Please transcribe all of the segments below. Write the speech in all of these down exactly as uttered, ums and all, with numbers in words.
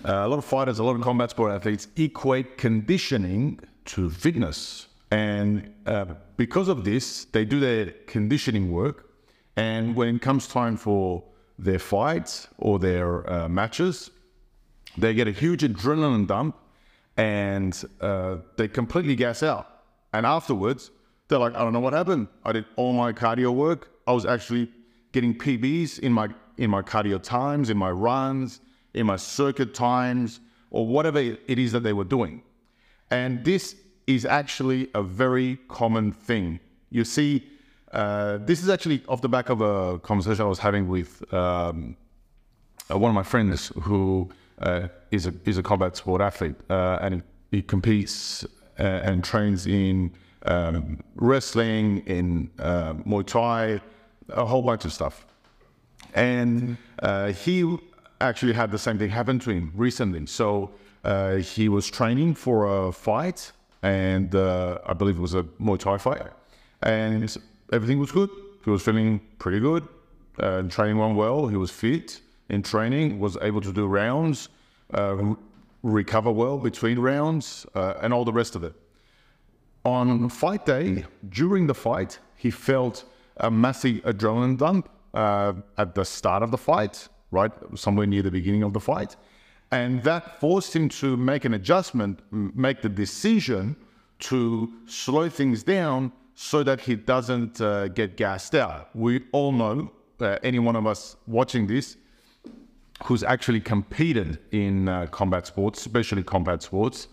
Uh, a lot of fighters, a lot of combat sport athletes equate conditioning to fitness. And uh, because of this, they do their conditioning work. And when it comes time for their fights or their uh, matches, they get a huge adrenaline dump and uh, they completely gas out. And afterwards, they're like, I don't know what happened. I did all my cardio work. I was actually getting P Bs in my, in my cardio times, in my runs, in my circuit times, or whatever it is that they were doing. And this is actually a very common thing. You see, uh, this is actually off the back of a conversation I was having with um, uh, one of my friends who uh, is a is a combat sport athlete, uh, and he, he competes uh, and trains in um, wrestling, in uh, Muay Thai, a whole bunch of stuff. And uh, he actually had the same thing happen to him recently. So uh, he was training for a fight, and uh, I believe it was a Muay Thai fight, and everything was good. He was feeling pretty good, uh, training went well. He was fit in training, was able to do rounds, uh, re recover well between rounds, uh, and all the rest of it. On fight day, during the fight, he felt a massive adrenaline dump uh, at the start of the fight, right, somewhere near the beginning of the fight. And that forced him to make an adjustment, make the decision to slow things down so that he doesn't uh, get gassed out. We all know, uh, any one of us watching this, who's actually competed in uh, combat sports, especially combat sports,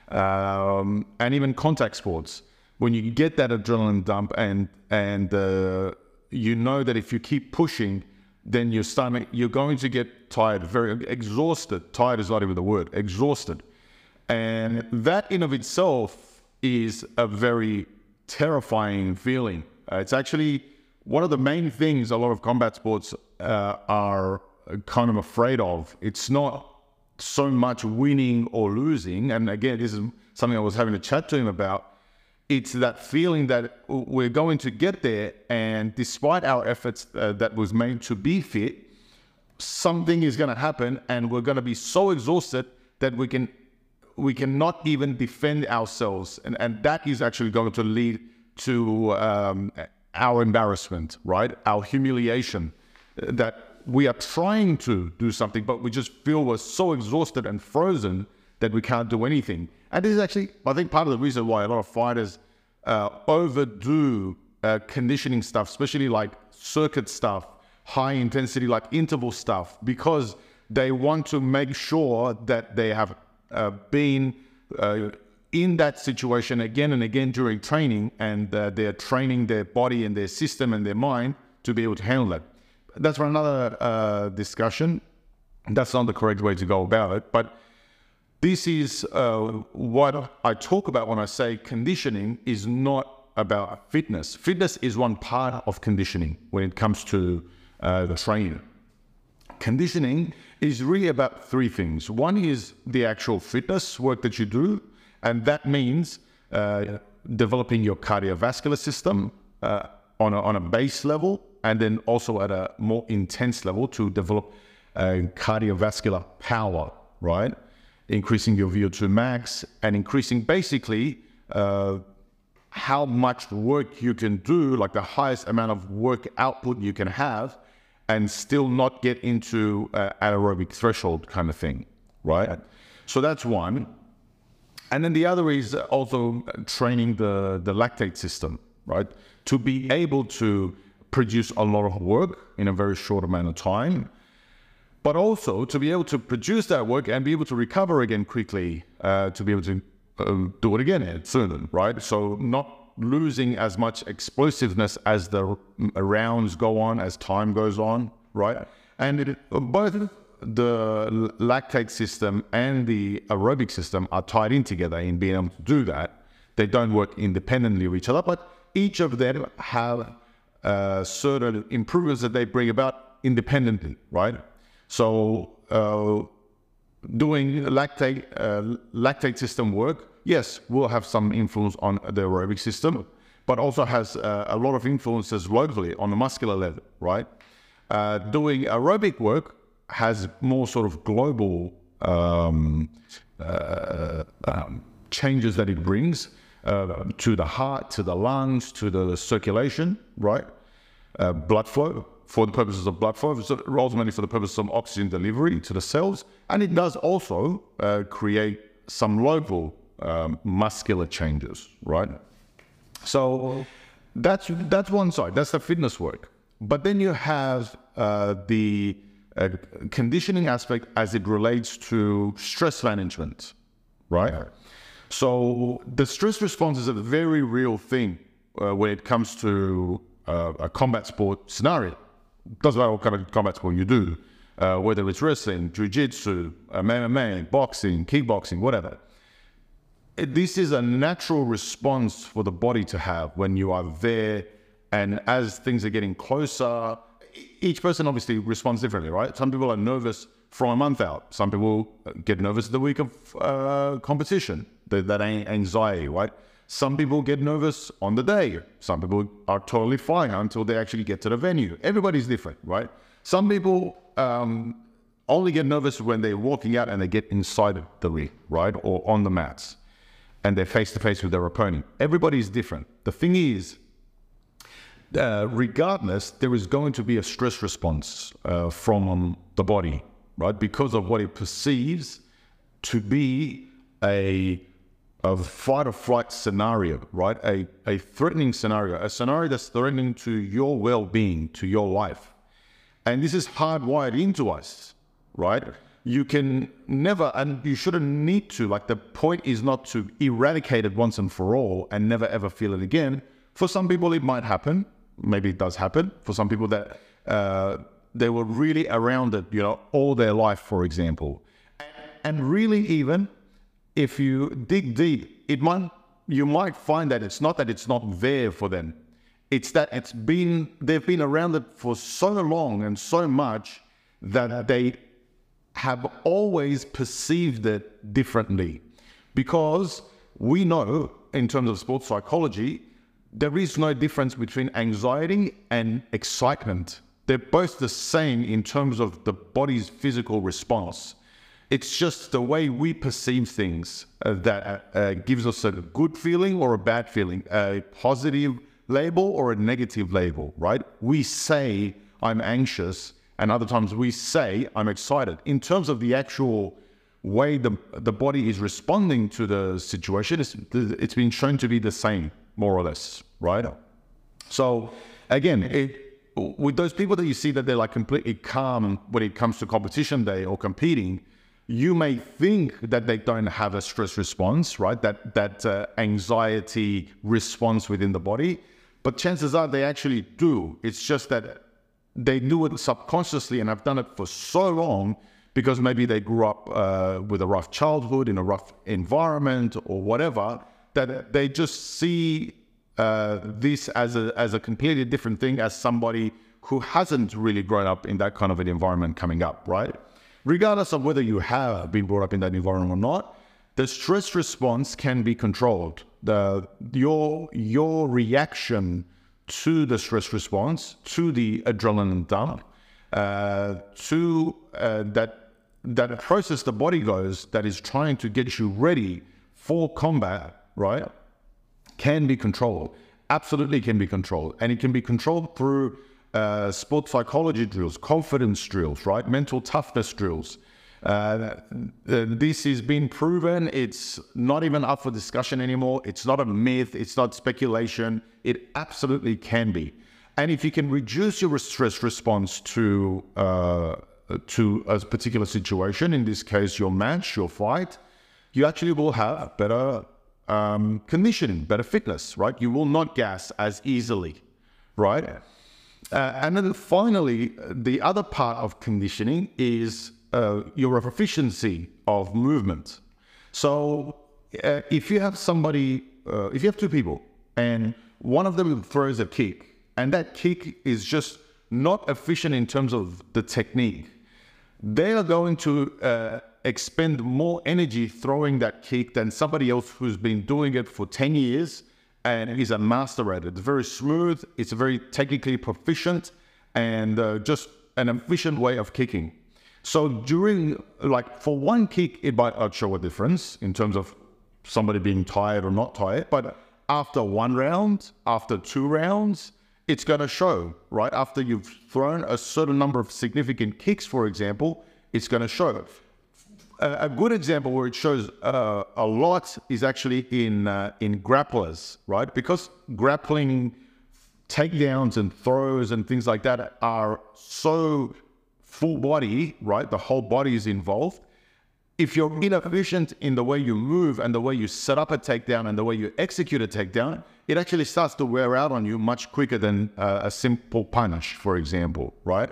um, and even contact sports. When you get that adrenaline dump and, and uh, you know that if you keep pushing, then you're starting, you're going to get tired, very exhausted. Tired is not even the word, exhausted. And that in of itself is a very terrifying feeling. Uh, it's actually one of the main things a lot of combat sports uh, are kind of afraid of. It's not so much winning or losing. And again, this is something I was having a chat to him about. It's that feeling that we're going to get there, and despite our efforts uh, that was made to be fit, something is going to happen, and we're going to be so exhausted that we can we cannot even defend ourselves, and and that is actually going to lead to um, our embarrassment, right? Our humiliation, that we are trying to do something, but we just feel we're so exhausted and frozen that we can't do anything. And this is actually, I think, part of the reason why a lot of fighters uh, overdo uh, conditioning stuff, especially like circuit stuff, high intensity, like interval stuff, because they want to make sure that they have uh, been uh, in that situation again and again during training, and uh, they're training their body and their system and their mind to be able to handle that. That's for another uh, discussion. That's not the correct way to go about it, but this is uh, what I talk about when I say conditioning is not about fitness. Fitness is one part of conditioning when it comes to uh, the training. Conditioning is really about three things. One is the actual fitness work that you do, and that means uh, developing your cardiovascular system uh, on, a, on a base level, and then also at a more intense level to develop uh, cardiovascular power, right? Increasing your V O two max and increasing basically uh, how much work you can do, like the highest amount of work output you can have, and still not get into uh, anaerobic threshold kind of thing, right? So that's one. And then the other is also training the, the lactate system, right? To be able to produce a lot of work in a very short amount of time, but also to be able to produce that work and be able to recover again quickly, uh, to be able to uh, do it again soon, right? So not losing as much explosiveness as the rounds go on, as time goes on, right? And it, both the lactate system and the aerobic system are tied in together in being able to do that. They don't work independently of each other, but each of them have uh, certain improvements that they bring about independently, right? So uh, doing lactate, uh, lactate system work, yes, will have some influence on the aerobic system, but also has uh, a lot of influences locally on the muscular level, right? Uh, doing aerobic work has more sort of global um, uh, um, changes that it brings uh, to the heart, to the lungs, to the circulation, right? Uh, blood flow, for the purposes of blood flow, so ultimately for the purposes of oxygen delivery to the cells. And it does also uh, create some local um, muscular changes, right? So that's, that's one side, that's the fitness work. But then you have uh, the uh, conditioning aspect as it relates to stress management, right? So the stress response is a very real thing uh, when it comes to uh, a combat sport scenario. Doesn't matter what kind of combat sport you do, uh, whether it's wrestling, jiu-jitsu, M M A, boxing, kickboxing, whatever. This is a natural response for the body to have when you are there, and as things are getting closer, each person obviously responds differently, right? Some people are nervous from a month out. Some people get nervous the week of uh, competition, that, that anxiety, right? Some people get nervous on the day. Some people are totally fine until they actually get to the venue. Everybody's different, right? Some people um, only get nervous when they're walking out and they get inside the ring, right? Or on the mats, and they're face to face with their opponent. Everybody's different. The thing is, uh, regardless, there is going to be a stress response uh, from the body, right? Because of what it perceives to be a a fight or flight scenario, right? A, a threatening scenario, a scenario that's threatening to your well-being, to your life. And this is hardwired into us, right? You can never, and you shouldn't need to, like the point is not to eradicate it once and for all and never ever feel it again. For some people it might happen, maybe it does happen. For some people that uh, they were really around it, you know, all their life, for example. And really even, if you dig deep, it might, you might find that it's not that it's not there for them. It's that it's been, they've been around it for so long and so much that they have always perceived it differently. Because we know, in terms of sports psychology, there is no difference between anxiety and excitement. They're both the same in terms of the body's physical response. It's just the way we perceive things uh, that uh, gives us a good feeling or a bad feeling, a positive label or a negative label, right? We say, I'm anxious, and other times we say, I'm excited. In terms of the actual way the, the body is responding to the situation, it's, it's been shown to be the same, more or less, right? So again, it, with those people that you see that they're like completely calm when it comes to competition day or competing, you may think that they don't have a stress response, right? That that uh, anxiety response within the body, but chances are they actually do. It's just that they do it subconsciously and have done it for so long because maybe they grew up uh, with a rough childhood in a rough environment or whatever, that they just see uh, this as a as a completely different thing as somebody who hasn't really grown up in that kind of an environment coming up, right? Regardless of whether you have been brought up in that environment or not, the stress response can be controlled. The, your, your reaction to the stress response, to the adrenaline dump, uh, to uh, that, that process the body goes that is trying to get you ready for combat, right, can be controlled. Absolutely can be controlled. And it can be controlled through Uh, sports psychology drills, confidence drills, right? Mental toughness drills. Uh, uh, this has been proven. It's not even up for discussion anymore. It's not a myth. It's not speculation. It absolutely can be. And if you can reduce your stress response to uh, to a particular situation, in this case, your match, your fight, you actually will have better um, conditioning, better fitness, right? You will not gas as easily, right? Uh, and then finally, the other part of conditioning is uh, your efficiency of movement. So uh, if you have somebody, uh, if you have two people and one of them throws a kick and that kick is just not efficient in terms of the technique, they are going to uh, expend more energy throwing that kick than somebody else who's been doing it for ten years and is a master at it. It's very smooth, it's very technically proficient, and uh, just an efficient way of kicking. So during, like for one kick, it might not show a difference in terms of somebody being tired or not tired, but after one round, after two rounds, it's going to show, right? After you've thrown a certain number of significant kicks, for example, it's going to show. A, a good example where it shows uh, a lot is actually in uh, in grapplers, right? Because grappling takedowns and throws and things like that are so full body, right? The whole body is involved. If you're inefficient in the way you move and the way you set up a takedown and the way you execute a takedown, it actually starts to wear out on you much quicker than uh, a simple punish, for example, right?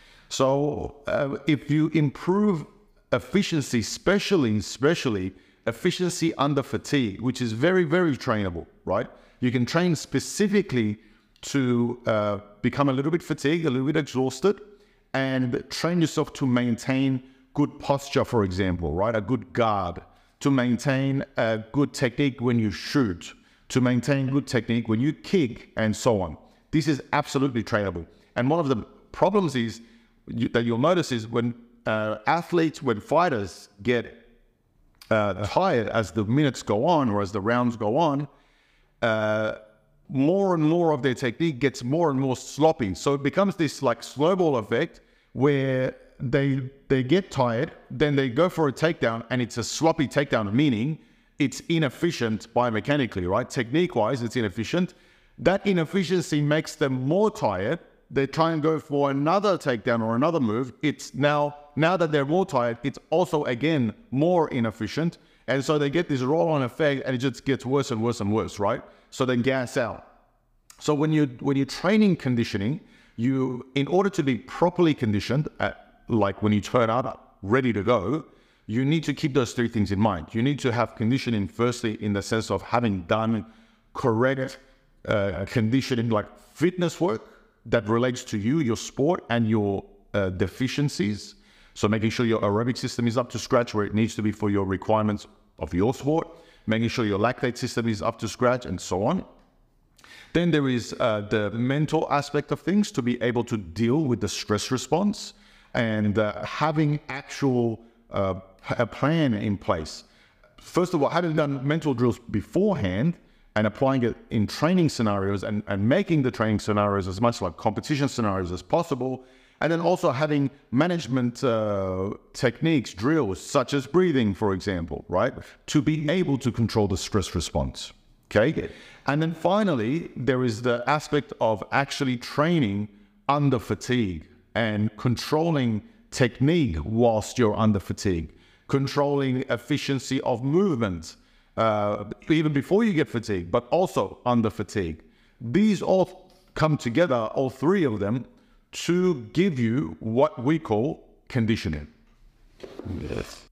So uh, if you improve efficiency, especially, especially efficiency under fatigue, which is very, very trainable, right? You can train specifically to uh, become a little bit fatigued, a little bit exhausted, and train yourself to maintain good posture, for example, right? A good guard, to maintain a good technique when you shoot, to maintain good technique when you kick, and so on. This is absolutely trainable. And one of the problems is you, that you'll notice is when uh, athletes, when fighters get uh, tired as the minutes go on or as the rounds go on, uh, more and more of their technique gets more and more sloppy. So it becomes this like snowball effect where they they get tired, then they go for a takedown, and it's a sloppy takedown, meaning it's inefficient biomechanically, right? Technique-wise, it's inefficient. That inefficiency makes them more tired. They try and go for another takedown or another move. It's now, now that they're more tired, it's also, again, more inefficient. And so they get this roll-on effect, and it just gets worse and worse and worse, right? So they gas out. So when, you, when you're training conditioning, you, in order to be properly conditioned, at, like when you turn up ready to go, you need to keep those three things in mind. You need to have conditioning, firstly, in the sense of having done correct uh, conditioning, like fitness work that relates to you, your sport, and your uh, deficiencies. So making sure your aerobic system is up to scratch where it needs to be for your requirements of your sport, making sure your lactate system is up to scratch, and so on. Then there is uh, the mental aspect of things, to be able to deal with the stress response, and uh, having actual uh, a plan in place. First of all, having done mental drills beforehand and applying it in training scenarios, and, and making the training scenarios as much like competition scenarios as possible. And then also having management uh, techniques, drills, such as breathing, for example, right? To be able to control the stress response, okay? And then finally, there is the aspect of actually training under fatigue and controlling technique whilst you're under fatigue, controlling efficiency of movement, uh, even before you get fatigued, but also under fatigue. These all come together, all three of them, to give you what we call conditioning. Yes.